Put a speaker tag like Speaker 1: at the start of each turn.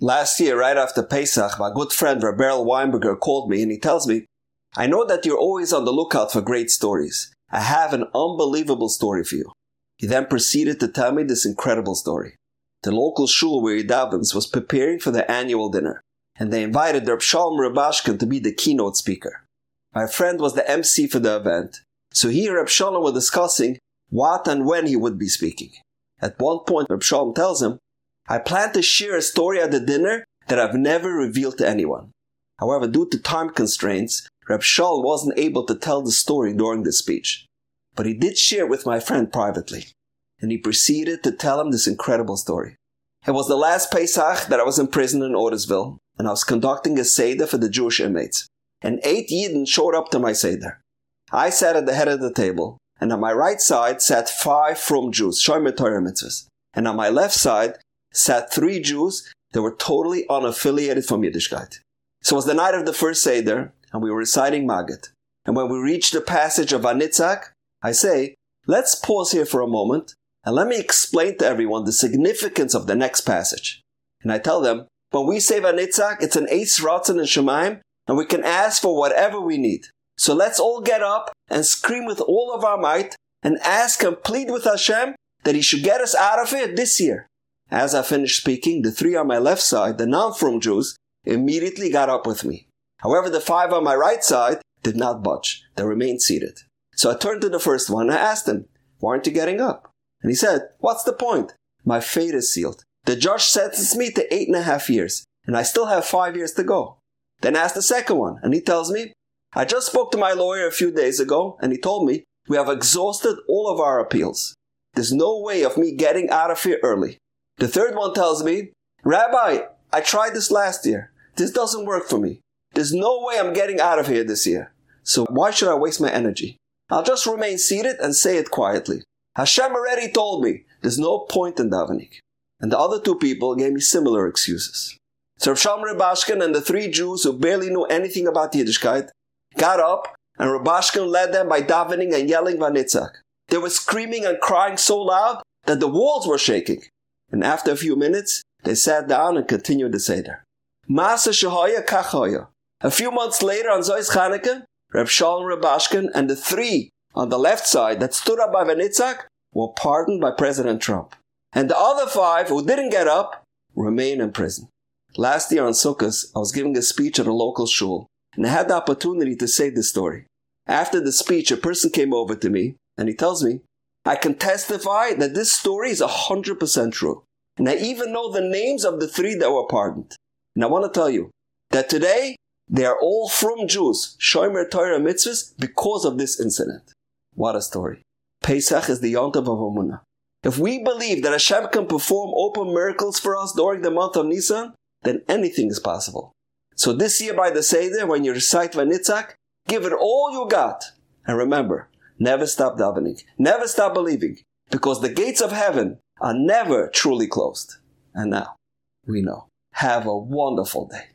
Speaker 1: Last year, right after Pesach, my good friend Rabbi Weinberger called me and he tells me, I know that you're always on the lookout for great stories. I have an unbelievable story for you. He then proceeded to tell me this incredible story. The local shul where he davens was preparing for their annual dinner, and they invited Reb Shalom Rubashkin to be the keynote speaker. My friend was the MC for the event, so he and Reb Shalom were discussing what and when he would be speaking. At one point, Reb Shalom tells him, I plan to share a story at the dinner that I've never revealed to anyone. However, due to time constraints, Reb Shalom wasn't able to tell the story during the speech. But he did share with my friend privately. And he proceeded to tell him this incredible story. It was the last Pesach that I was in prison in Otisville, and I was conducting a Seder for the Jewish inmates. And 8 Yidden showed up to my Seder. I sat at the head of the table, and on my right side sat 5 frum Jews, Shomer Torah mitzvahs. And on my left side sat 3 Jews that were totally unaffiliated from Yiddishkeit. So it was the night of the first Seder, and we were reciting Maggid. And when we reached the passage of Vanitzak, I say, let's pause here for a moment, and let me explain to everyone the significance of the next passage. And I tell them, when we say Vanitzak, it's an Eitz Ratzon and Shemaim, and we can ask for whatever we need. So let's all get up and scream with all of our might, and ask and plead with Hashem that He should get us out of here this year. As I finished speaking, the 3 on my left side, the non-frum Jews, immediately got up with me. However, the 5 on my right side did not budge. They remained seated. So I turned to the first one and I asked him, why aren't you getting up? And he said, what's the point? My fate is sealed. The judge sentenced me to 8.5 years, and I still have 5 years to go. Then I asked the second one, and he tells me, I just spoke to my lawyer a few days ago, and he told me, we have exhausted all of our appeals. There's no way of me getting out of here early. The third one tells me, Rabbi, I tried this last year. This doesn't work for me. There's no way I'm getting out of here this year. So why should I waste my energy? I'll just remain seated and say it quietly. Hashem already told me there's no point in davening. And the other 2 people gave me similar excuses. So Reb Shalom Rubashkin and the 3 Jews who barely knew anything about Yiddishkeit got up, and Rubashkin led them by davening and yelling Vanitzak. They were screaming and crying so loud that the walls were shaking. And after a few minutes, they sat down and continued the Seder. Maaseh Shehaya Kach Haya. A few months later on Zois Chanukah, Reb Shalom Rubashkin and the 3 on the left side that stood up by Vanitzak were pardoned by President Trump. And the other 5 who didn't get up remain in prison. Last year on Sukkot, I was giving a speech at a local shul, and I had the opportunity to say this story. After the speech, a person came over to me, and he tells me, I can testify that this story is 100% true. And I even know the names of the 3 that were pardoned. And I want to tell you that today, they are all frum Jews, Shomer Torah mitzvahs, because of this incident. What a story. Pesach is the Yontav of Amunah. If we believe that Hashem can perform open miracles for us during the month of Nisan, then anything is possible. So this year by the Seder, when you recite Vanitzak, give it all you got. And remember, never stop davening, never stop believing, because the gates of heaven are never truly closed. And now, we know. Have a wonderful day.